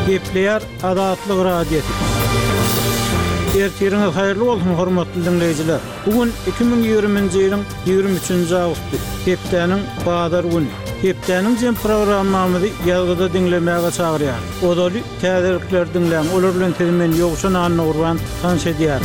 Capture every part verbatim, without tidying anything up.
Gepleýär Adatlyk radiosu. Ertiriniz haýyrly bolsun hormatly dinleýijiler. Bugun iki bin ýygrüminji ýylyň ýygrimi üçünji awgusty, hepdeniň bazar güni. Hepdeniň jem programmamyzy ýalgyda dinlemäge çagyrýar. Odaly täzelikler dinleň, olar bilen tezemen ýogşan anny urban tanış edýär.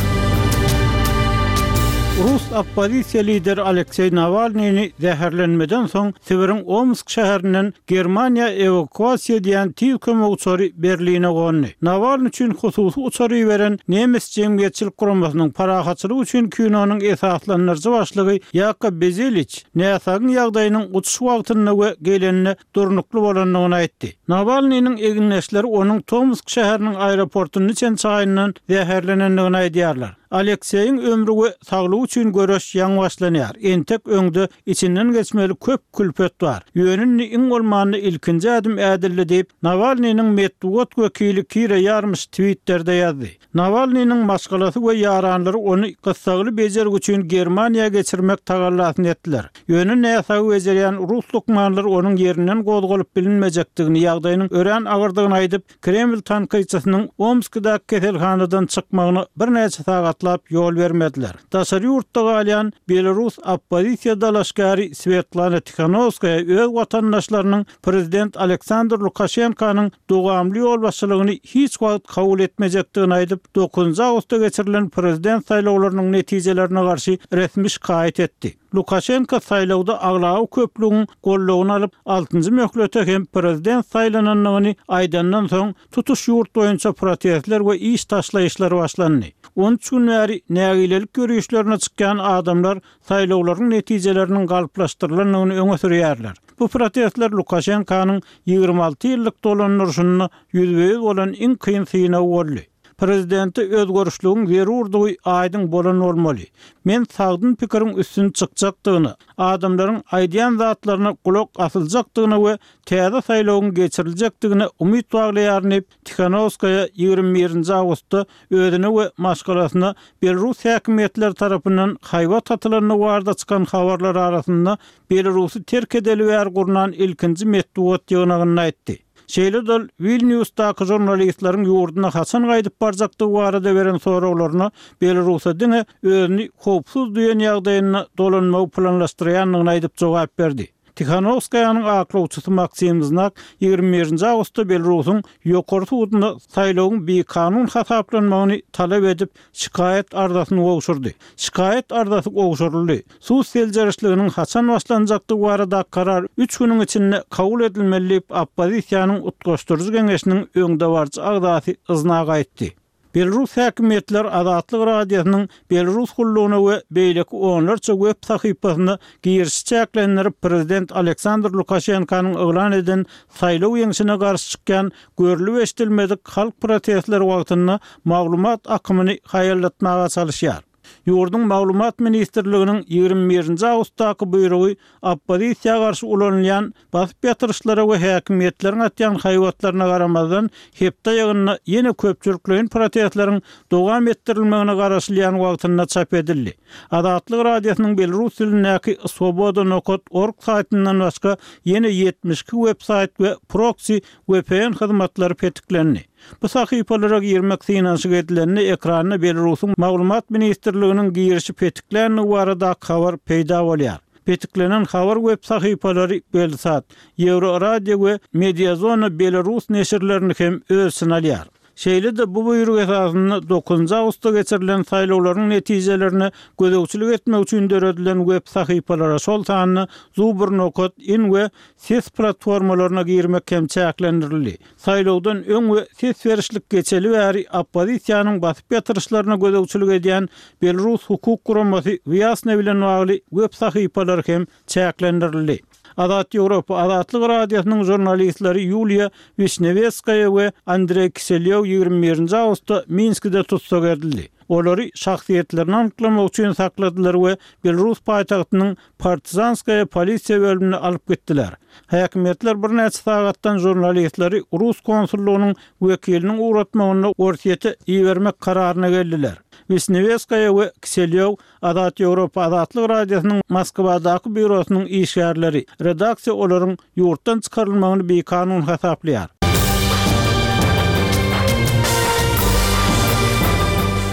Rus oppozisiýa lideri Aleksey Navalnyny zäherlenmeden soň Sibiriň Omsk şäherinden Germaniýa evakuasiýa diýen tiw kömek uçary Berline gondy. Navalny üçin hususy uçary beren Nemes jemgyýetçilik guramasynyň parahatçylygy üçin kinonyň esaslanýarjy başlygy Yakov Bezeliç näsagyň ýagdaýynyň uçuş wagtyna we gelenine durnukly bolanyny aýtdy. Navalnyň eginleşleri onuň Tomsk şäheriniň aeroportuny çen çaýyndan zäherlenendigini aýdýarlar. Aleksey'in ömrü ve sağlığı için görüş yan başlanýar. Entek öňde içinden geçmeli köp külpet var. Yönünni iň bolmany ilkinji adım ädilli diýip Navalnyň medeniýet wekili Kira Yarmyş Twitter'de ýazdy. Navalnyň maşgalasy we ýaranlary onu gyssaly bejergi üçin Germaniýa geçirmek tagallasyn etdiler. Yönü näsa bejerýän Rus lukmanlary onuň ýerinden gozgalyp bilinmejekdigini, ýagdaýynyň ören agyrdygyny aýdyp, Kreml tankyçysynyň Omskdaky keselhanadan çykmagyny bir näçe sagat yol vermediler. Daşary ýurtda galýan Belarus oppozisiýa dalaşgary Svetlana Tikhanovskaya öz watandaşlarynyň prezident Aleksandr Lukashenkanyň dogamly ýol başçylygyny hiç wagt kabul etmejekdigini aýdyp, dokuzunji awgustda geçirilen prezident saýlawlarynyň netijelerini garşy resmi şikayet etdi. Lukashenko saýlawda aglawy köplüğün gollugyny alyp altynjy möhletde hem prezident saýlananlygyny aýdandan soň tutuş ýurt boýunça protestler we iş taşlaýyşlary başlandy. on üç gün bäri nägilelik görüşlerine çykkan adamlar saýlawlaryň netijeleriniň galyplaşdyrylanyny öňe sürýärler. Bu protestler Lukashenkanyň ýygrimi alty ýyllyk dolanýaryny ýüzbe bolan iň kyn synaw boldy. Prezidenti öz görüşlüğün zerurdugy aýdyň bolan bolmaly. Men sagdyn pikiriň üstün çykjakdygyny, adamlaryň aýdýan zatlaryna kulak asyljakdygyny we täze saýlawyň geçiriljakdygyny umyt baglaýaryn diýip Tikhanovskaya ýygrimi birinji awgustda özüne we maşgalasyna Belarus häkimetleri tarapyndan haýwat atylanyny barda çykan habarlar arasynda Belarusy terk edeli bäri gurunan ilkinji medeniýet ýygnagyny aýtdy. Şeýle Vilniusdaky jurnalistlaryň ýurduna haçan gaýdyp barjakdygy barada beren sorawlaryna Belarusy diňe özüni howpsuz duýan ýagdaýyna dolanmagy planlaşdyrýanlygyny aýdyp jogap berdi. Tikhanovskaýanyň aklawçysy Maksim Znak ýygrimi birinji awgustda Belarusyň ýokary sudunda saýlawyň bir kanun hasaplanmagyny talap edip şikayet ardasyny gowşurdy. Şikayet ardasy gowşuruldy. Suw seljerişliginiň haçan başlanjakdygy barada karar üç güniň içinde kabul edilmeli diýip oppozisiýanyň utgaşdyrjy geňeşiniň öňde barjy agdasy yzyna gaýtdy. Belarus häkimetleri Adatlyk radiosynyň Belarus hullugyna we beýleki onlarça web sahypasyna girişi çäklendirip prezident Aleksandr Lukashenkanyň eglan eden saýlaw ýeňişine garşy çykkan görülip eşdilmedik halk protestleri wagtyna maglumat akymyny haýallatmaga çalışýar. Ýurdun Maglumat Ministrliginiň ýygrimi birinji awgustdaky buýrugy oppozisiýa garşy ulanýan basyp ýatyrşlara we häkimetleriň atýan haýwatlaryna garamazdan hepde ýygyna ýene köpçülikleriň protestleriň dowam etdirilmegine garaşylýan wagtyna çap edildi. Adatlyk radiosynyň Belarus dilindäki Svoboda nokta org saýtyndan başga ýene ýetmiş iki web saýt we proxy V P N hyzmatlary petiklendi. Bu sahypalara girmek synaşyk edilenini ekranyna Belarusyň Maglumat Ministrliginiň girişi petiklerini barada habar peýda bolýar. Petiklenen habar web sahypalary Belsat, Euroradio we Mediazona Belarus neşirlerini hem öz synalýar. Şeýle de bu buyruk esasında dokuzunji awgustda geçirilen saýlawlaryň netijelerini gözegçilik etmek üçin döredilen web sahypalara şol sanyny Zubr nokta in we ses platformalaryna girmek hem çäklendirildi. Saýlawdan öň we ses berişlik geçeli bäri oppozisiýanyň basyp ýatyrşlaryna gözegçilik edýän Belarus hukuk guramasy Vyasna bilen bagly web sahypalary hem çäklendirildi. Adat Ýewropa Adatlyk radiosynyň jurnalistleri Yulia Vishnevskaya we Andrey Kiselyev ýygrimi birinji awgustda Minskde tutsak edildi. Olary şahsiýetlerini anyklamak üçin sakladylar we Belarus paýtagtynyň Partizanskaya polisiýa bölümine alyp gitdiler. Häkimetler bir näçe sagatdan jurnalistleri Rus konsullugynyň wekiliniň uğratmagyna orsiýete iýermek kararyna geldiler. Vishnevskaya we Kiselyev Adat Ýewropa Adatlyk radiosynyň Moskwadaky bürosynyň işgärleri, redaksiýa olaryň ýurtdan çykarylmagyny bir kanun hasaplaýar.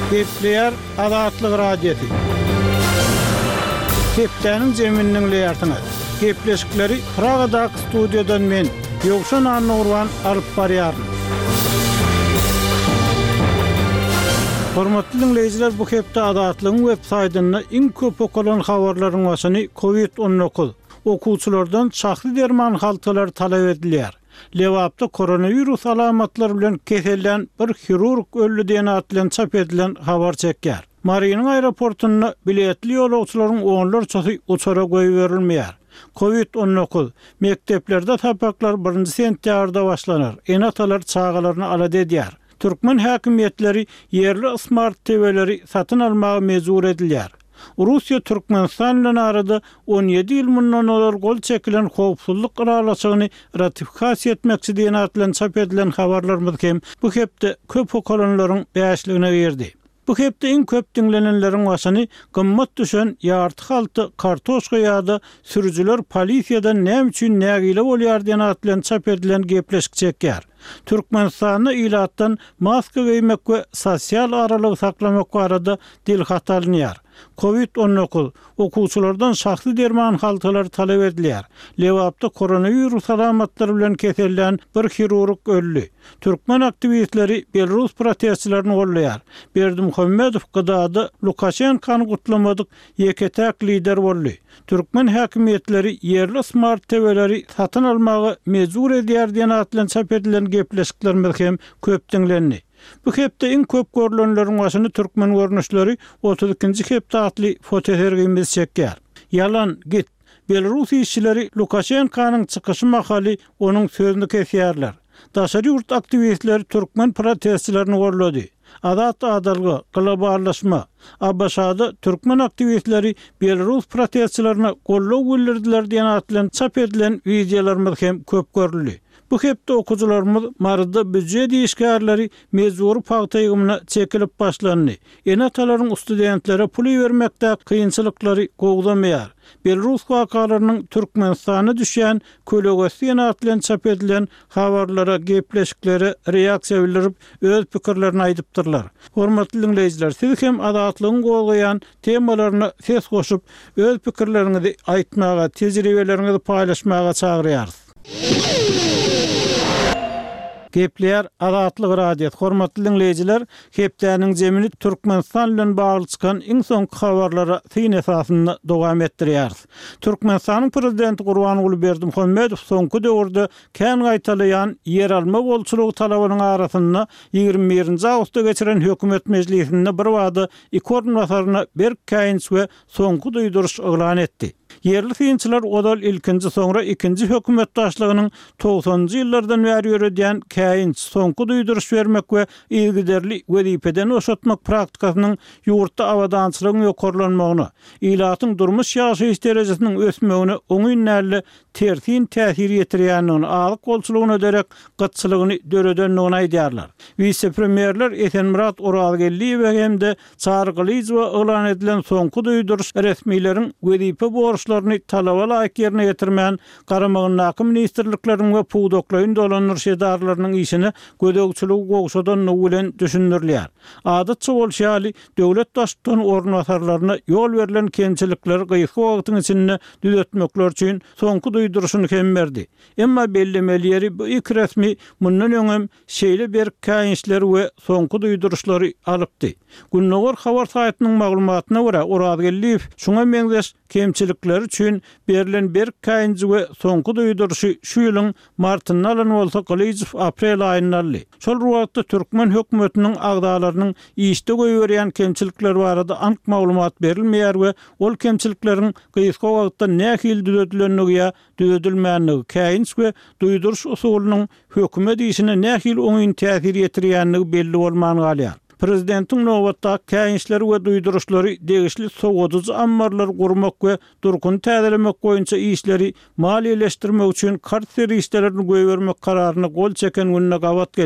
Gepleýär Azatlyk radiosi. Kepdäniň jeminiň leýartyna. Gepleşikleri Pragadak studiodan men Ýogşan Annurwan alyp barýaryn. Hormatly dinleýijiler, bu hepde Azatlygyň web saýtyna iň köp okulan habarlaryň başyny covid on dokuz okuwçylardan şahsy derman haltylary talap edilýär. Lewapda koronavirus alamatlary bilen kesellän bir hirurg öldü diýen atlan çap edilen habar çekýär. Mariyanyň aeroportuna biletli ýolagçylaryň onlar çaty uçara goýuberilmeýär. covid on dokuz mekteplerde tapaklar birinji sentýabrda başlanar. Enatalar çağalaryny alady edýär. Türkmen häkimetleri yerli smart T V'leri satyn almagy mejbur edilýär. Russiýa Türkmenistan bilen arada on ýedi ýyl mundan olar gol çekilen howpsuzlyk garalaşygyny ratifikasiýa etmekçi diýen atlan çap edilen habarlarymyz hem bu hepde köp okulanlaryň bäşligine berdi. Bu hepde iň köp dinlenenleriň başyny gymmat düşen ýarty halty kartoşka ýa-da sürüjüler polisiýadan näme üçin nägile bolýar diýen atlan çap edilen gepleşik çekýär. Türkmenistanyň ilatdan maska giýmek we sosial aralyk saklamak barada dil hatalynýar. covid on dokuz okuwçylardan şahsy derman haltylary talap edilýär. Lewapda koronavirus alamatlary bilen kesellän bir hirurg öldü. Türkmen aktivistleri Belarus protestçilerini gollaýar. Berdimuhammedow gıdada Lukashenkany gutlamadyk ýeketäk lider boldy. Türkmen häkimetleri yerli smart T V'leri satyn almagy mejbur edýär diýen atlan çap edilen gepleşiklerimiz hem köp dinlendi. Bu hepde iň köp görülenleriň başyny türkmen görnüşleri otuz ikinji hepde atly fotosergimiz çekýär. Yalan git. Belarus işçileri Lukashenkanyň çykyşy makaly onuň sözüni kesýärler. Daşary ýurt aktivistleri türkmen protestçilerini gorlady. Azat adalgy, globallaşma. Abbaşada türkmen aktivistleri Belarus protestçilerine gollaw bildirdiler diýen atlan çap edilen videolarymyz hem köp görüldi. Bu hepde okuwçylarymyz marada büdjet işgärleri mezur paýtaýygyna çekilip başlandy. Enatalaryň studentlere pul bermekde kynçylyklary gowdamaýar. Belarus wakalarynyň Türkmenistana düşýän kölegesine atlan çap edilen habarlara, gepleşiklere reaksiýa bildirip öz pikirlerini aýdypdyrlar. Hormatly dinleýijiler, siz hem azatlygyň gowgaýan temalaryna ses goşup öz pikirleriňizi aýtmaga, tejribeleriňizi paýlaşmaga çagyrýarys. Gepleýär Azatlyk radiosi. Hormatly dinleýijiler, hepdäniň jemini Türkmenistan bilen bagly çykan iň soňky habarlara syn esasyny dowam etdirýär. Türkmenistanyň prezidenti Gurbanuly Berdimuhammedow soňky döwürde kän gaýtalyan yer alma bolçulugy talabynyň arasyna ýygrimi birinji awgustda geçiren hökümet mejlisinde bir wada iki ornwasaryna berk käýinç we soňky duýduruş oglan etdi. Yerli synçylar odal ilkinji soňra ikinji hökümet başlygynyň togsanjy ýyllardan bäri ýörediýän käýinç soňky duýduruş bermek we ilgiderli wezipeden oşatmak praktikasynyň ýurtda awadançylygyň ýokarlanmagyny, ilatyň durmuş ýaşaýyş derejesiniň ösmegine oňynäli tersin täsir ýetirýändigini, alyk bolçulugyny öderek gıtçylygyny döredenligini aýdýarlar. Vice-premierler Esenmurat Oralgelliýew hemde çargylyjy oglan edilen soňky duýduruş resmiýleriň wezipe borçlaryny talaba laýyk ýerine ýetirmän garamagyny ministrlikleriň we puwdoklaryň dolanýar şedarlarynyň işini gödögçüligi gowşadan bilen düşündirýär. Adatça bolşaly döwlet başlygynyň ornwasarlaryna ýol berilen kemçilikleri gyýyky wagtyň içinde düzeltmekler üçin soňky duýduruşyny hem berdi. Emma bellemeleri bu ilk resmi mundan öňem şeýle bir käýinçleri we soňky duýduruşlary alypdy. Günnäger habar saýtynyň maglumatyna görä Oralgelliýew şuňa meňzeş kemçilikleri üçin berilen bir käýinçi we soňky duýduruşy şu ýylyň martynda alan bolsa Gylýjew aprel aýynda aldy. Şol wagtda Türkmen hökümetiniň agdalarynyň işde goýberýän kemçilikleri barada ank maglumat berilmeýär we ol kemçilikleriň gyýyska wagtda nähil düzeltilendigi ýa düzeltilmänligi, käýinç we duýduruş usulynyň hökümet işine nähil oňyn täsir ýetirýändigi belli bolmany galýar. Prezidentiň nowatda käýinçleri we duýduruşlary degişli sowadyjy ammarlar gurmak we durkuny täzelemek boýunça işleri maliýeleşdirmek üçin kart serwislerini goýbermek kararyny gol çeken gününe gawat geldi.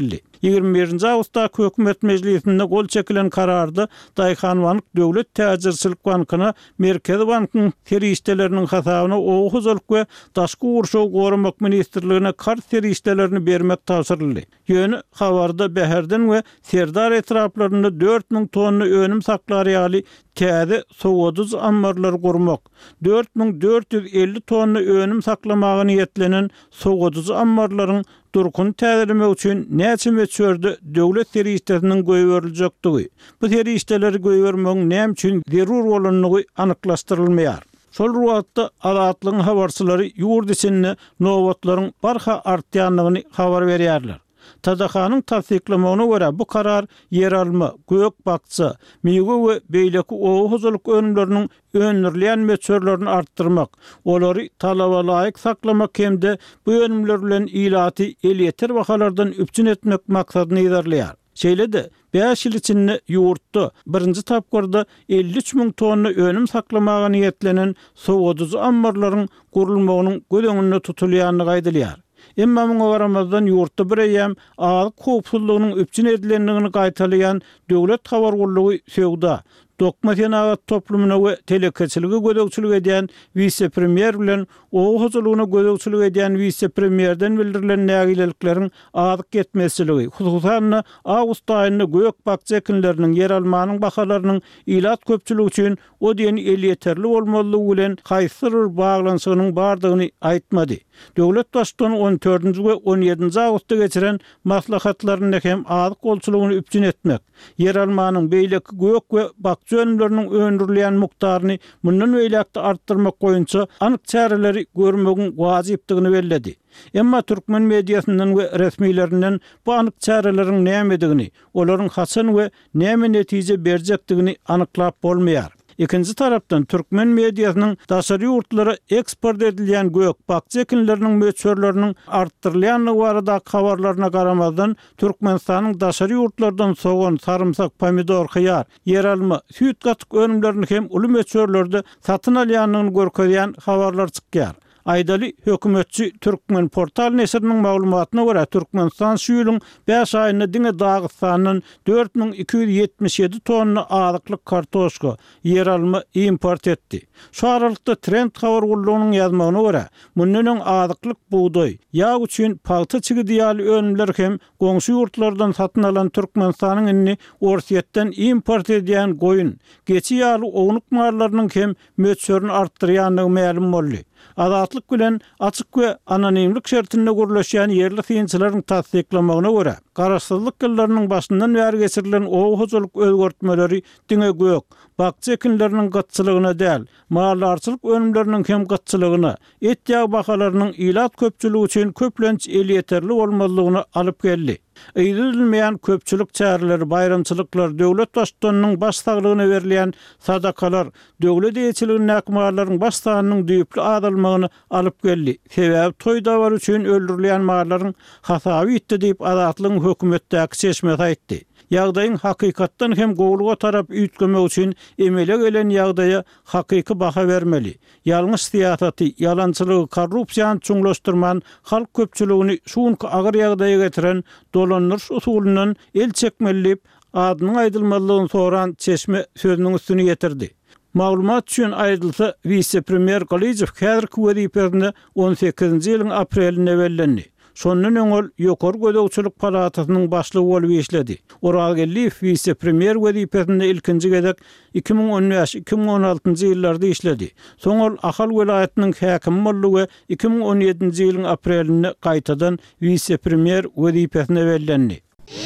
ýigirme birinji awgustda hökümet mejlisinde gol çekilen kararda Daýhan Bank Döwlet Täzirçilik Bankyna Merkezi Bankyň serişdeleriniň hasabyna owuzlyk we daşky urşaw goramak ministrligine kart serişdelerini bermek tapşyryldy. Ýöne habarda Bäherden we Serdar etraplarynda dört miň tonna önüm saklary ýaly täze sowoduz ambarlar gurmak, dört miň dört ýüz elli tonna önüm saklamagy niýetlenen sowoduz ambarlaryň durkun täzelemek üçin näçe meçörde döwlet serişleriniň goýberljekdigi, bu serişdeleri goýbermegiň näme üçin zerur bolanlygy anyklaşdyrylmaýar. Şol ruwatda adatlyň habarçylary ýurt içinde nowatlaryň barha artýanlygyny habar berýärler. Tadahanyň tasdiklamagyna görä bu karar yer alma, gök bakça, miýe we beýleki owuzlyk önümleriniň önürleýän meçörlerini artdyrmak, olary talaba laýyk saklamak hemde bu önümler bilen ilaty el ýeter bahalardan üpçün etmek maksadyny ýerleýär. Şeýle-de beş ýyl içinde ýurtda birinji tapgyrda elli üç miň tonna önüm saklamagy niýetlenen sowoduz ambarlaryň gurulmagynyň gödeňinde tutulýanlygy aýdylýar. Emma muňa garamazdan ýurtda bir ýem aýyk howpsuzlygynyň üpçün edilendigini gaýtalýan döwlet habargullygy söwda, dokma senagat toplumuna we telekeçiligi gödökçilik edýän vice-premier bilen owuzlygyna gödökçilik edýän vice-premierden bildirilen nägilelikleriň aýyk getmesiligi, hususan awgust aýynda gök bakça ekinleriniň yer almanyň bahalarynyň ilat köpçüligi üçin o diýen el ýeterli bolmalygy bilen haýsyr baglanşygynyň bardygyny aýtmady. Döwlet başçysyny on dördünji we on ýedinji awgustda geçiren maslahatlaryny hem aýyk golçulygyny üpçün etmek, yer almanyň beýleki gök we bakça önümleriniň öndürilýän mukdaryny mundan öýlekde artdyrmak goýunça anyk çäreleri görmegiň wajypdygyny belledi. Emma türkmen mediýasyndan we resmiýlerinden bu anyk çäreleriň nämedigini, olaryň haçan we näme netije berjekdigini anyklap bolmaýar. Ikinci tarapdan türkmen mediýasynyň daşary ýurtlara eksport edilýän gök bakça ekinleriniň meçörleriniň artdyrylýanlygy barada habarlaryna garamazdan Türkmenistanyň daşary ýurtlardan soğan sarımsak, pomidor, hyýar, yer alma, süýt gatyk önümlerini hem uly meçörlerde satyn alýanlygyny görkezýän habarlar çykýar. Aýdaly hökümetçi Türkmen portal nesiriniň maglumatyna görä Türkmenistan şu ýylyň beş aýynda diňe Dagystanyň dört miň iki ýüz ýetmiş ýedi tonna azyklyk kartoşka, yer alma import etdi. Şu aralykda trend habargullygynyň ýazmagyna görä mundan azyklyk buğday, ýağ üçin palta çygy diýäli önümler hem goňşy ýurtlardan satyn alan Türkmenistanyň inni Orsiýetden import edýän goýun, geçi ýaly owluk marlarynyň hem meçörüni artdyrýanlygy ma'lum boldy. Adatlyk bilen açyk we anonimlik şertinde gurulýan yerli synçylaryň tasdiklamagyna görä, garaşsyzlyk ýyllarynyň başyndan bäri geçirilen owuzlyk özgörtmeleri diňe gök, bakça ekinleriniň gatçylygyna däl, mallarçylyk önümleriniň hem gatçylygyna, et ýağ bahalarynyň ilat köpçüligi üçin köplenç el ýeterli bolmalygyna alyp geldi. Eýdilmeýän köpçülik çäreleri, bayramçylyklar, döwlet başçysynyň baş saglygyna berilýän sadakalar, döwlet eýçiliginiň näkmalaryň baş sanynyň düýpli adalmagyny alyp geldi. Sebäbi toý dabar üçin öldürilýän malaryň hasaby ýitdi diýip adatlygyň hökümetdäki çeşme aýtdy. Ýagdaýyň hakykatdan hem gowluga tarap üýtgemek üçin emele gelen ýagdaýa hakyky baha bermeli. Ýalňyş siýasaty, ýalançylygy, korrupsiýany çuňlaşdyrman halk köpçüligini şuňky agyr ýagdaýa getiren dolanýyş usulundan el çekmelip adynyň aýdylmalygyny soran çeşme sözüniň üstüne ýetirdi. Maglumat üçin aýdylsa, vice-premier Galyjew häzirki wezipesinde on sekizinji ýylyň aprelinde bellendi. Şondan öňel ýokary gödökçilik palatasynyň başlygy bolup işledi. Oral Gelliýew vice-premier wezipesinde ilkinji gezek iki miň on beş iki miň on altynjy ýyllarda işledi. Soňol Ahal welaýatynyň häkimi boldy we iki miň on ýedinji ýylyň aprelinde gaýtadan vice-premier wezipesine bellendi.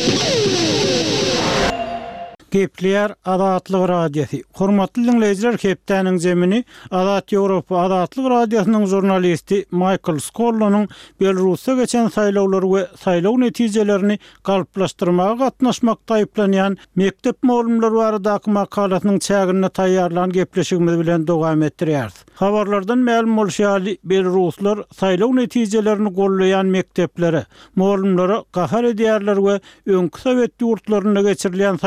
Gepler Adatlyk radiosi. Hormatly dinleyijiler, hepdäniň jemini Adat Ýewropa Adatlyk radiosynyň jurnalisti Michael Scollonyň Belarusda geçen saýlawlar we saýlaw netijelerini galplaşdyrmaga gatnaşmakda aýplanýan mektep mowlumlary baradaky makalasynyň çägine taýýarlan gepleşigimiz bilen dowam etdirýäris. Habarlardan ma'lum bolýaly, Belaruslar saýlaw netijelerini gollayan mekteplere, mowlumlara gahar edýärler we öňkü Sowet ýurtlarynda geçirilýän saýlawlaryň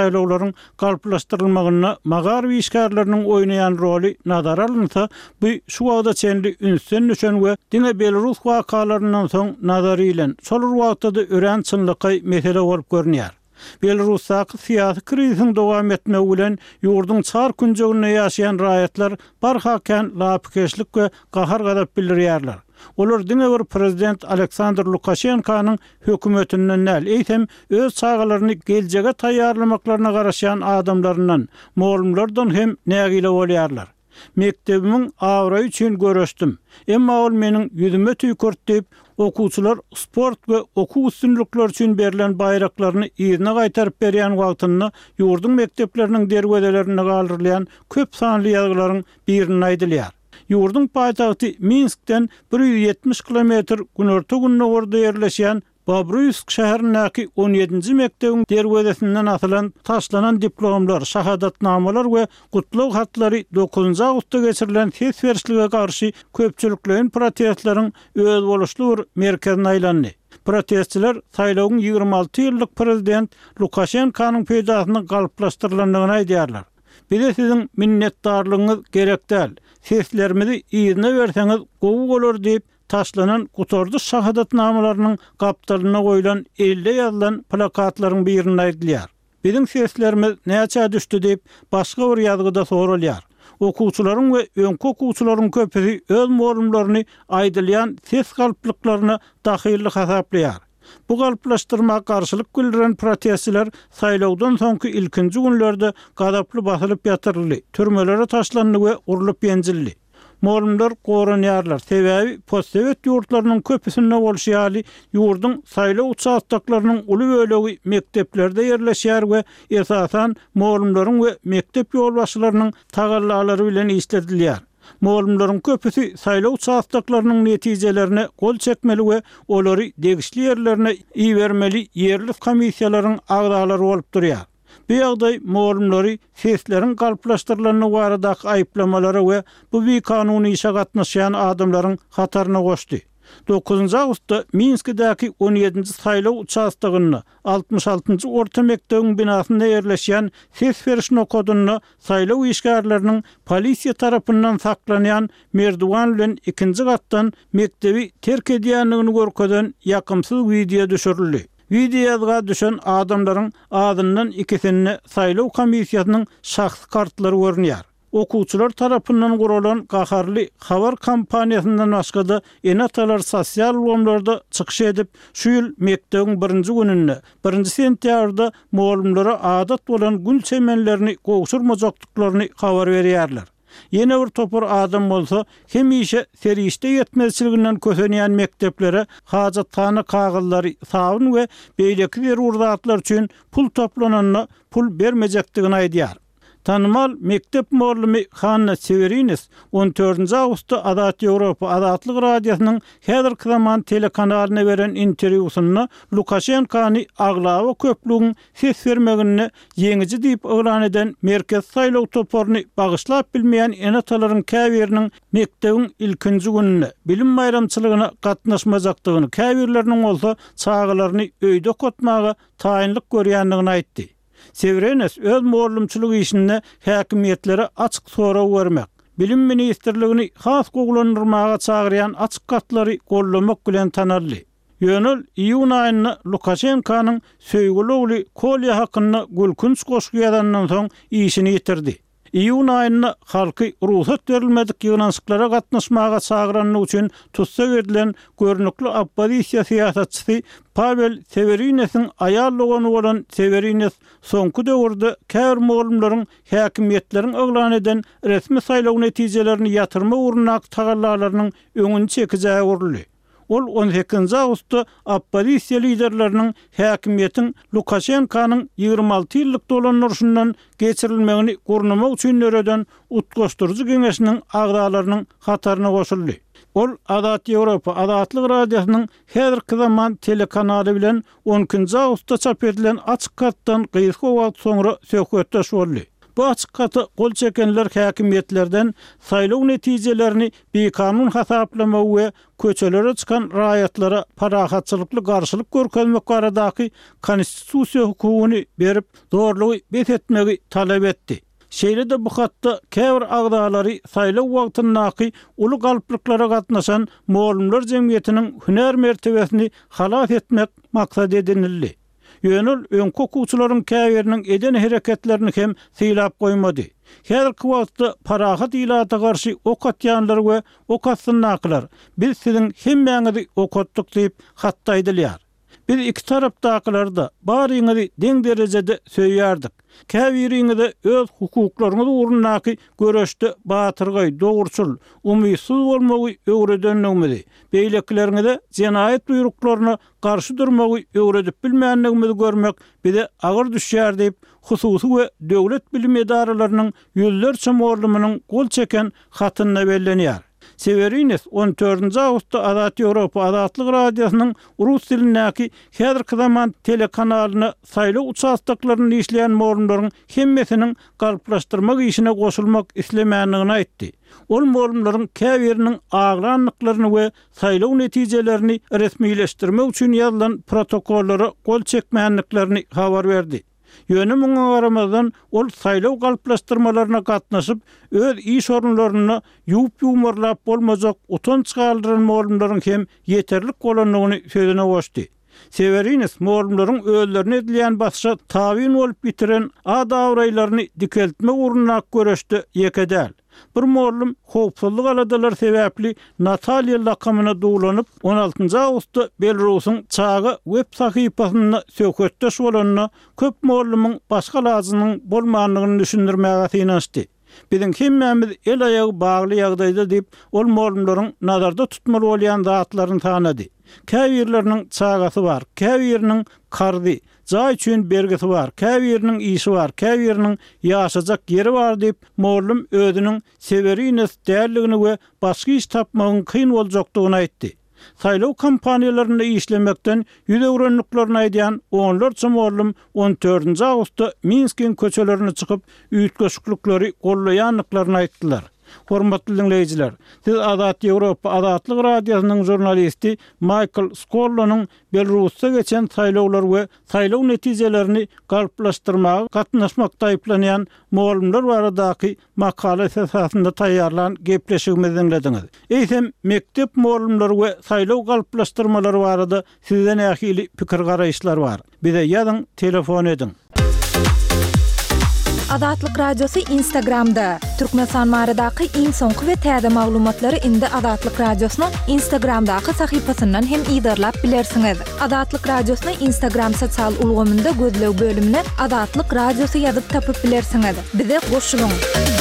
ýurdlarynyň galplaşdyrylmagyna Magaryp işgärleriniň oýnaýan roli nazar alynsa, bu şu wagda çenli ünsün düşen we diňe Belarus wakalaryndan soň nazary bilen şol wagtda ören çynlyky mesele bolup görnýär. Belarusdaky syýasy krizisiň dowam etmegi bilen ýurdun çar künjeginde ýaşaýan raýatlar barhakan lapkeşlik we gahar gadap bildirýärler. Olar diňe bir prezident Aleksandr Lukashenkanyň hökümetinden näl eýsem öz çağalaryny geljege taýýarlamaklaryna garaşan adamlaryndan, moğlumlardan hem nägile bolýarlar. Mektebimin awra üçin görüşdim. Emma ol meniň ýüzüme tüýkürt diýip okuwçylar sport we okuw üstünlikleri üçin berilen bayraklaryny ýerine gaýtaryp berýän wagtyny ýurdun mektepleriniň derwedelerini galdyrlayan köp sanly ýazgylaryň birini aýdylýar. Ýurdun paýtagty Minskden bir ýüz ýetmiş kilometr günorta gününe orda ýerleşýän Babruysk şäherindäki on ýedinji mektebiň derwedesinden atylan taşlanan diplomlar, şahadatnamalar we gutlaw hatlary dokuzunjy awgustda geçirilen ses berişlige garşy köpçüliklerin protestlaryň öz boluşly bir merkezine aýlandy. Protestçiler saýlawyň ýygrima alty ýyllyk prezident Lukashenkanyň peýdasyny galplaşdyrylandygyny aýdýarlar. Bize sizin minnetdarlygyňyz gerek däl. Seslerimizi ýerine berseňiz gowy bolar diýip taşlanan gutordy şahadatnamalarynyň gapdalyna goýulan elde ýazylan plakatlaryň birini aýdylýar. Bizim seslerimiz näçe düşdi diýip başga bir ýazgyda soralýar. Okuwçylaryň we öňki okuwçylaryň köpüsi öz moğlumlaryny aýdylýan ses galplyklaryna dahillik hasaplaýar. Bu galplaşdyrma karşılık bildiren protestçiler saýlawdan soňky ilkinji günlerde gadaply basylyp ýatyrly, türmelere taşlandy we urulyp ýenjildi. Moğlumlar goranýarlar. Sebäbi postsovet ýurtlarynyň köpüsinde bolşýaly ýurdun saýlaw uçaklarynyň uly bölegi mekteplerde ýerleşýär we esasan moğlumlaryň we mektep ýolbaşçylarynyň tagallalary bilen işledilýär. Moğlumlaryň köpüsi saýlaw uçaklarynyň netijelerine gol çekmeli we olary degişli ýerlerine iýermeli ýerli komissiýalaryň agdalary bolup durýar. Bu ýagdaý moğlumlary sesleriň galplaşdyrylanyny baradaky aýplamalary we bu bir kanuny işe gatnaşýan adamlaryň hataryna goşdy. dokuzunjy awgustda Minskdäki on ýedinji saýlaw uçastygyny altymyş altynjy orta mektebiň binasynda ýerleşýän ses beriş nokoduny saýlaw işgärleriniň polisiýa tarapyndan saklanýan merdiwan bilen ikinji gatdan mektebi terk edýänligini görkezden ýakymsyz video düşürildi. Videoga düşen adamlaryň adyndan ikisini saýlaw komissiýasynyň şahsy kartlary görünýär. Okuwçylar tarapyndan guralan gaharly habar kampaniýasyndan başga enatalar sosial womlarda çykyş edip, şu ýyl mektebiň birinji gününde, birinji sentýabrda moğlumlara adat bolan gün çemenlerini gowşurmajakdyklaryny habar berýärler. Yine bir topur adam bolsa, hemişe serişte yetmezçiliginden kösenýän mekteplere hajatxana kagylary sabun we beýleki bir urdatlar üçin pul toplananyna pul bermejekdigini aýdýar. Tanımal mektep moğlumy Hanna Severinis on dördünjy awgustda Adat Ýewropa Adatlyk radiosynyň häzirki zaman telekanalyna beren interwýusynda Lukashenkany aglawa köplüğün ses bermegini ýeňiji diýip öwran eden merkez saýlaw toporuny bagyşlap bilmeýän enatalaryň käbiriniň mektebiň ilkinji gününe bilim bayramçylygyna gatnaşmajakdygyny, käbirleriniň bolsa çağalaryny öýde kotmaga taýinlik görýändigini aýtdy. Severinis öz moğlumçylyk işinde häkimiýetlere açyk soraw bermek, bilim ministrligini has goglanyrmaga çagyrýan açyk gatlary gollamak bilen tanarly. Ýönül iýun aýyna Lukashenkanyň söýgüli ogly Kolya hakyna gülkünç goşgýadandan soň işini ýitirdi. Iýun aýyna halky ruhsat berilmedik ýygnaşyklara gatnaşmaga çagyranyny üçin tutsa edilen görnükli oppozisiýa syýasatçysy Pavel Severinis'in aýallygany bolan Severinis soňky döwürde käbir moğlumlaryň häkimiýetleriň öňlen eden resmi saýlaw netijelerini ýatyrma urnak tagallalarynyň öňüni çekijägi urly. Ol on sekizinji awgustda oppozisiýa liderleriniň häkimiýetiň Lukashenkanyň ýygrima alty ýyllyk dolanýarşyndan geçirilmegini gurnamak üçin nöreden utgoşdurjy geňeşiniň agdalarynyň hataryna goşuldy. Ol Adat Ýewropa Adatlyk radiosynyň häzirki zaman telekanaly bilen on ikinji awgustda çap edilen açyk gatdan gyýyk wagt soňra söhbetdeş boldy. Bu Bu açıkata gol çekenler häkimetlerden saýlaw netijelerini bekanun hasaplama we köçelere çıkan raýatlara parahatçylykly garşylyk görkezmek baradaky konstitusiýa hukugyny berip dorlugy bet etmegi talap etdi. Şeýle-de bu hatda käbir agdalary saýlaw wagtyndaky uly galplyklara gatnaşan muallimler jemgyýetiniň hüner mertebesini halat etmek maksat edinildi. Ýönül öňkü okuwçylaryň käbiriniň eden hereketlerini hem syýlap goýmady. Häzirki wagtda parahat ilata garşy ok atýanlar we ok atsynnaklar biz siziň hemmeňizi okatdyk diýip hatdaýdylýar. Biz iki tarapdakylar da baryňyzy deň derejede söýýärdik. Käbiriňizi öz hukuklaryňyz ugrundaky göreşde batyrgay, dogurçul, umysyz bolmagy öwredenligimizi, beýlekleriniňize jenaýat buýruklaryna garşy durmagy öwredip bilmänligimizi görmek bize agyr düşýär diýip hususy we döwlet bilim edaralarynyň ýüllerçe muallimining gol çeken hatyna bellenýär. Severines on dördünji awgustda Azat Ýewropa Azatlyk radiosynyň rus dilindäki häzirki zaman telekanalyny saýlaw uçastaklaryny işleýän muallimleriň hemmesiniň galplaşdyrmak işine goşulmak islemänligini aýtdy. Ol muallimleriň käbiriniň aglanlyklaryny we saýlaw netijelerini resmileşdirmek üçin ýazylan protokollary gol çekmänliklerini habar berdi. Ýönemin garamazdan ol saýlaw galplaşdyrmalaryna gatnaşyp öz iş orunlaryny ýuwup ýumurlap bolmazak utanç galdyran muallimleriň hem ýeterlik bolanlygyny sözüne goşdy. Severines muallimleriň özlerini edilýän başga tabyn bolup bitiren adawraýlaryny dikeltmek urunnak göreşdi ýekedäl. Bir muallim howpsuzlyk aladalar sebäpli Natalya lakamyna dugulanyp on altynji awgustda Belarusyň çagy web sahypasyna söketdeş bolanyna köp muallimiň başga lazynyň bolmanlygyny düşündirmäge synanşdy. Biziň hemmemiz el aýagy bagly ýagdaýda diýip ol muallimleriň nazarda tutmaly bolýan zatlaryny tanady. Käbirleriniň çagasy bar, käbiriniň kardy, jaý üçin bergisi bar, käbiriniň işi bar, käbiriniň ýaşajak ýeri bar diýip muallim özüniň Severines däldigini we başga iş tapmagyň kyn boljakdygyny aýtdy. Saýlaw kampaniýalaryny işlemekden ýüz öwrenliklerini aýdýan onlarça muallim on dördünji awgustda Minskiň köçelerini çykyp üýtgeşiklikleri gollaýanlyklaryny aýtdylar. Hormatly dinleyijiler, siz Azat Ýewropa Azatlyk radiosynyň jurnalisti Michael Skorlanyň Belarusda geçen saýlawlar we saýlaw netijelerini galplaşdyrmaga gatnaşmakda aýplanýan muallimler baradaky makala esasynda taýýarlan gepleşigimizi dinlediňiz. Eýsem mektep muallimleri we saýlaw galplaşdyrmalary barada sizden ähili pikir garaýşlar bar. Bize ýazyň, telefon ediň. Azatlyk radiosu Instagramda. Türkmenistan maradaky iň soňky we täze maglumatlary indi Azatlyk radiosynyň Instagramdaky sahypasyndan hem ýydarlap bilersiňiz. Azatlyk radiosyny Instagram sosial ulgamynda gözlew bölümine Azatlyk radiosu ýazyp tapyp bilersiňiz. Bize goşulyň.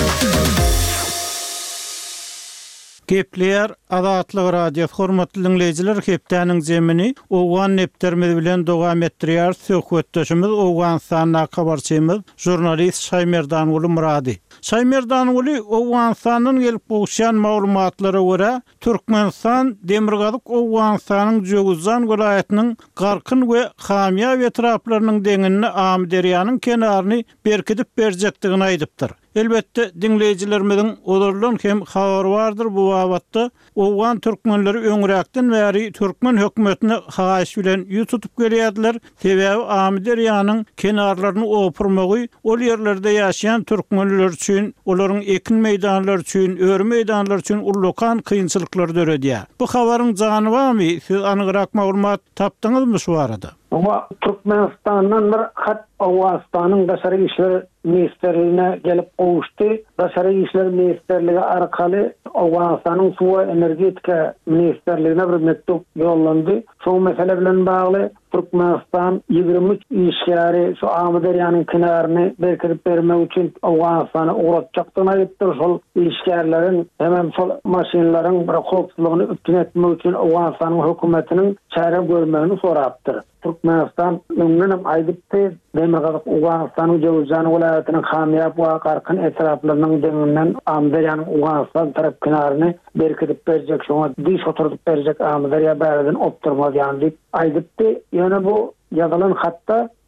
Gepleýär Azatlyk radiosu hormatly dinleyijiler, hepdäniň jemini owgan nepterimiz bilen dowam etdirýär. Söhbetdeşimiz Owganstanyň habarçymyz jurnalist Şaýmerdan uly Murady. Şaýmerdan uly Owganstanyň gelip goşan maglumatlara görä Türkmenistan Demirgazyk Owganstanyň Joguzan welaýatynyň garkyn we hamýa etraplarynyň deňini Amderýanyň kenaryny berkidip berjekdigini aýdypdyr. Elbette dinleyijilerimiziň olarlan hem habar bardyr bu wagtda Owgan türkmenleri öňräkden bäri türkmen hökümetine haýyş bilen ýüz tutup gelýärdiler. Sebäbi Amderýanyň kenarlaryny opurmagy ol ýerlerde ýaşaýan türkmenler üçin, olaryň ekin meýdanlary üçin, öýre meýdanlary üçin ullukan kynçylyklar döredýär. Bu habaryň jany barmy? Siz anygyrak maglumat tapdyňyzmy şu arada? Ama Türkmenistan'dan bir hat Owganstanyň Daşary işler ministerliğine gelip gowuşdy. Daşary işler ministerligi arkaly Owganstanyň suwa energetika ministerliğine bir mektup ýollandy. Şu mesele bilen bagly Türkmenistan ýygrimi üç işgäri şu Amderýanyň kenaryny berkirip bermek üçin Owganstany uğratjakdygyny aýtdy. Şol işgärleriň hemem şol maşinalaryň bir howpsuzlygyny üstün etmek üçin Owganstanyň hökümetiniň çare görmegini sorapdyr. Türkmenistan öňüňem aýdypdy, Demirgazyk Owganstanyň Joguzan welaýatynyň hamýap we garkyn etraplarynyň deňinden Amderýanyň Owganstan tarap kenaryny berkidip berjek, şoňa diş oturdup berjek Amderýa bärden opturmaz ýany diýip aýdypdy. Ýöne bu ýazylan hatda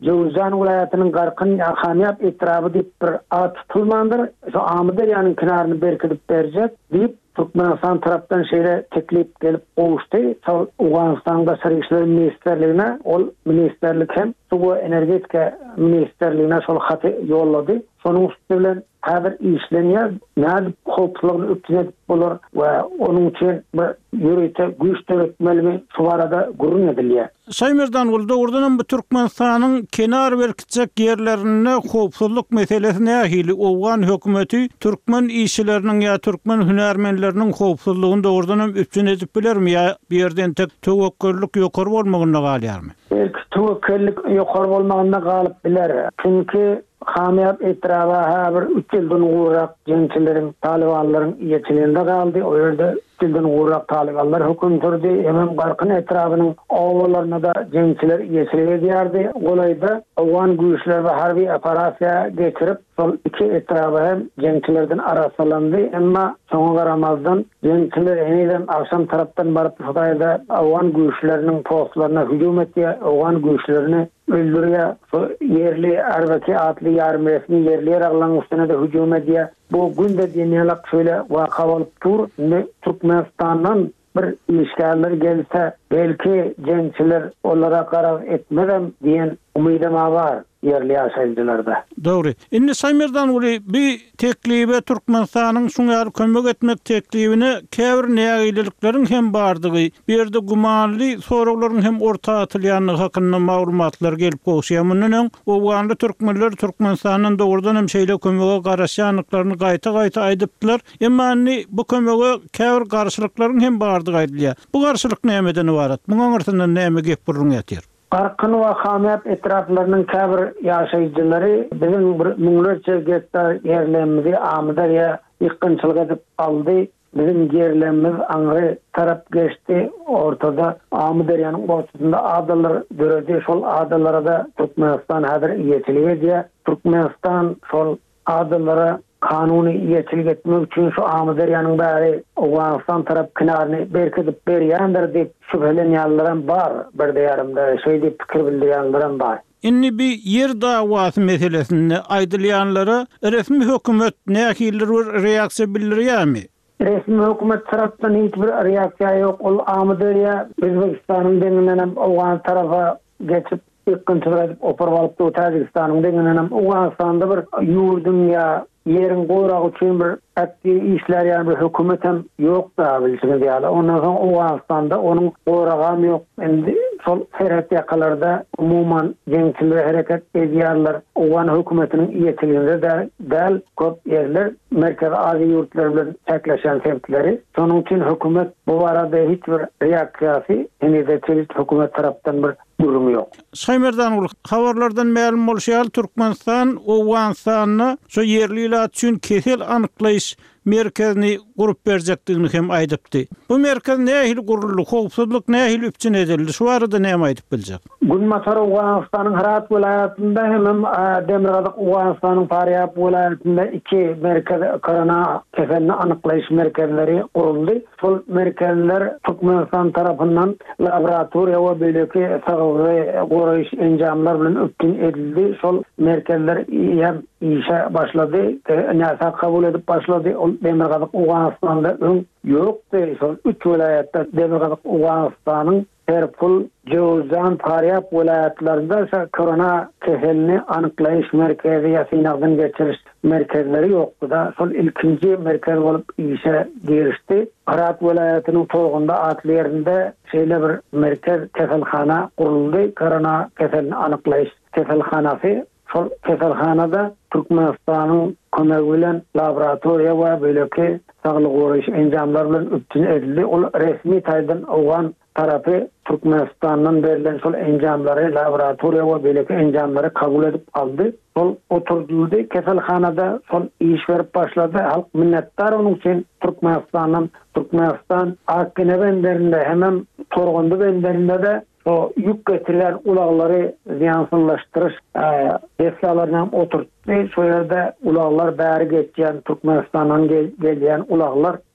Jowzan vilayatynyň Garkyn Hamiyap etraby diýip bir at tutulmandyr. Şu Amyder ýanyň kynaryny berkidip berjek diýip Türkmenistan tarapdan şeýle teklip gelip gowuşdy. Şol Awganistanda Sary işler ministrligine ol ministerlik hem suwa energetika ministerligine şol haty ýollady. Şonuň üstüne bilen häzir işlenýär. Näde howpsuzlygyny öpdüňet bolar we onuň üçin bir ýürete güýç töretmeli şu arada gurrun edilýär. Saýmerdan boldy, ordan bu Türkmenistanyň kenar berkitjek ýerlerine howpsuzlyk meselesine ähli Owgan hökümeti türkmen işçileriniň ýa türkmen hünärmenleriniň howpsuzlygyny ordan öpdüň edip bilermi ýa bir ýerden tek töwekküllik ýokary bolmagyna galýarmy? Belki töwekküllik ýokary bolmagyna galyp biler. Çünki Hamiyap etraba ha bir üç ýyldan uğrak gençlerin, talibanların ýetilinde galdy. O ýerde üç ýyldan uğrak talibanlar höküm türdi. Hemen Garkyn etrabynyň awlaryna da gençler ýetilip edýärdi. Golayda Awgan güýçler we harby operasiýa geçirip sol iki etraba hem gençlerden arasalandy. Emma soňa garamazdan gençler eniden akşam tarapdan baryp Hudaýda Awgan güýçleriniň postlaryna hüjüm etdi. Awgan güýçlerini öldürýär. Yerli Erbeki atly ýarym resmi yerli aglan üstüne de hüjüm edýär. Bu günde diýenler şöyle waka bolup dur. Türkmenistandan bir ilişkiler gelse belki gençler onlara karar etmeden diyen umydym var yerli ýaşaýjylarda. Dogry. Indi Saýmerdan uly bir teklibe Türkmenistanyň şuňa kömek etmek teklibine käbir nägilikleriň hem bardygy, bir ýerde gumanly soraglaryň hem orta atylýanlygy hakynda maglumatlar gelip gowşýar. Mundan Owganly türkmenler Türkmenistanyň dogrudan hem şeýle kömege garaşýanlyklaryny gaýta-gaýta aýdypdylar. Emma bu kömege käbir garşylyklaryň hem bardygy aýdylýar. Bu garşylyk nämeden ibarat? Muňa artyndan näme gep burun ýatyr? Garkyn we Hamiyap etraflarynyň käbir ýaşaýjylary biziň bir müňlerçe gektar ýerlerimizi Amyderýa ýykynçylyk edip aldy. Bizim yerlerimiz aňry tarap geçti. Ortada Amyderyanyň ortasynda adalar döredi. Şol adalara da Türkmenistan häzir ýetilip edýär. Türkmenistan şol adalara kanuny ýetilik etmek üçin şu Amyderyanyň bäri Awganistan tarap kynaryny berkidip berýändir diýip şüphelenýärler bar. Bir däýärmde şeý diýip pikir bildirýänler bar. Inni bir yer dawasy meselesini aýdylýanlara resmi hökümet nähiller reaksiýa bildirýärmi? Resmi hökümet tarapdan hiç bir reaksiýa ýok. Ol Amyderýa Özbekistanyň deňinden hem Awgan tarafa geçip ýykynçylyk edip operup alypdy. Täjikistanyň deňinden hem Awganistanda bir ýurdun ýa yerin gorağı üçin bir etdiği işler yani bir hükümetem yok da bilsiniz yani. Ondan sonra Awganistanda onun gorağı yok. Endi sol serhat yakalarda umuman gençler hareket edýärler. Awgan hükümetiniň ýetiliginde de däl köp ýerler merkez azy ýurtlar bilen çekleşen sebepleri. Şonuň üçin hökümet bu barada hiç bir reaksiýasy, indi de hökümet tarapdan bir durum yok. Saýmerdan ul habarlardan ma'lum bolýar, Türkmenistan Awganistanyň şu yerliler üçin kesel anyklaýyş merkezini gurup berjekdigini hem aýdypdy. Bu merkez nähili guruldy, howpsuzlyk nähili üçin edildi? Şu arada näme aýdyp biljek? Günmasar Awganistanyň Herat vilayatynda hem Demirgazyk Awganistanyň Faryap vilayatynda iki merkez korona keselini anyklaýyş merkezleri guruldy. Şol merkezler Türkmenistan tarapyndan laboratoriýa we beýleki sagawy goraýyş enjamlar bilen öpdün edildi. Şol merkezler hem işe başladı, näsa kabul edip başladı. Demirgazyk Awganistanda öň ýokdy. Şol üç vilayatda Demirgazyk Awganistanyň Terpul, Jowzan, Faryap vilayatlarında korona keselini anyklaýyş merkezi ýa-da geçiriş merkezleri ýokdy da şol ilkinji merkez bolup işe girişdi. Herat vilayatynyň togunda atly ýerinde şeýle bir merkez keselhana guruldy. Korona keselini anyklaýyş keselhanasy. Şol keselhanada Türkmenistanyň kömegi bilen laboratoriýa we beýleki saglyk goraýyş enjamlar bilen öpdün edildi. Ol resmi taýdan Awgan tarapy Türkmenistanyň berilen şol enjamlary laboratoriýa we beýleki enjamlary kabul edip aldy. Şol oturduldy. Keselhanada şol iş berip başlady. Halk minnetdar onuň üçin Türkmenistanyň Türkmenistan Akine benderinde hemen Torgundu benderinde de o yük getirilen ulaqları ziyansızlaştırış deflalarına oturttu. Şu yerde ulaqlar bäri geçen Türkmenistan'dan gel gelýän ulaqlar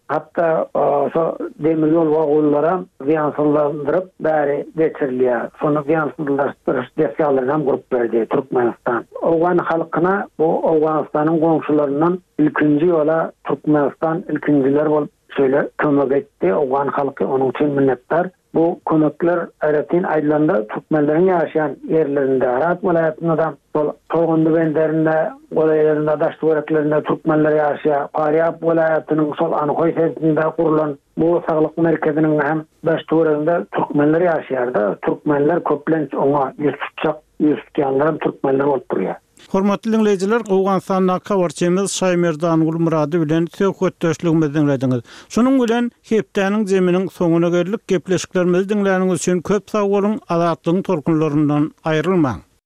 Hatta so demir yol wagullara ziyansızlandırıp bäri geçirilýär. Sonu ziyansızlaşdyryş desýalarynam hem gurup berdi Türkmenistan. Owgan halkyna bu Owganistanyň goňşularyndan ilkinji ýola Türkmenistan ilkinjiler bolup şöyle kömek etdi. Owgan halky onuň üçin minnetdar. Bu konuklar Aratin aýlanda Türkmenleriň ýaşaýan ýerlerinde, Arat welaýatynda da Torgundu benderinde, golaylarında, daştuvraklarında Türkmenler ýaşaýar. Paryap welaýatynyň sol Anykoy sentinde kurulan bu saglyk merkeziniň hem daştuvraklarında Türkmenler ýaşaýar-da. Türkmenler köplenç oňa ýüz tutjak, ýüz tutýanlar Türkmenler bolup durýar. Hormatly dinleyijiler, Owganistanyň kawarçymyz Şaýmerdan Gulmurady bilen söhbetdeşligimizi dinlediňiz. Şunuň bilen hepdeniň jeminiň soňuna geldik. Gepleşiklerimizi dinläniňiz üçin köp sag bolun. Azatlygyň torkunlaryndan aýrylmaň.